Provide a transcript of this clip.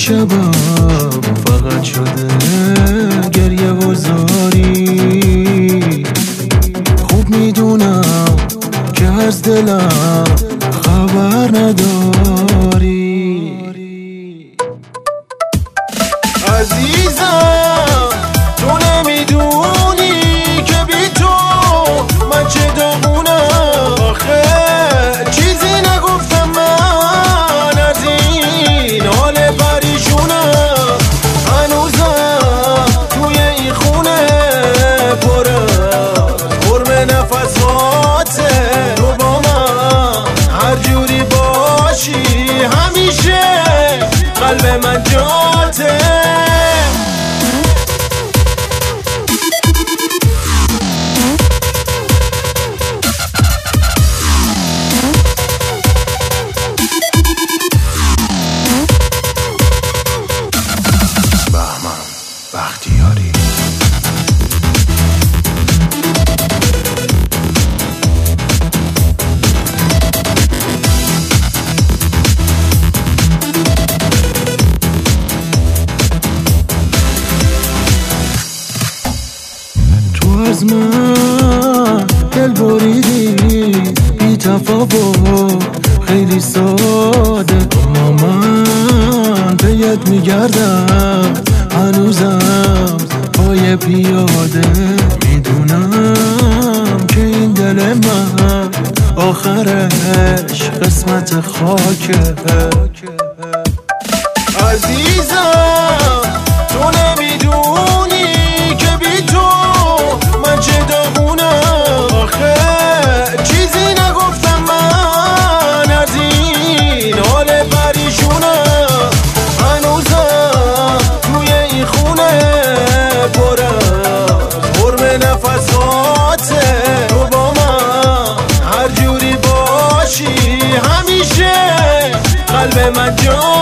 شبم فقط شده گریه و زاری. خوب میدونم که از دلم خبر نداری. عزیزم تو نمیدونی که بی تو من چه داغونم. آخه چیزی نگفتم من از این حال پریشونم. هنوزم توی این خونه پرم نفساته. تو با من هر جوری باشی همیشه قلب من جاته. بختیاری تو از من دل بریدی بی تفاوت خیلی ساده. اما من پیت میگردم هنوزم پای پیاده. میدونم که این دل من آخرش قسمت خاکه. عزیزم تو نمیدونی که بی تو من چه داغونم. آخه چیزی نگفتم من از این حال پریشونم. هنوزم توی این خونه پرم نفساته. تو با من هر جوری باشی همیشه قلب من جا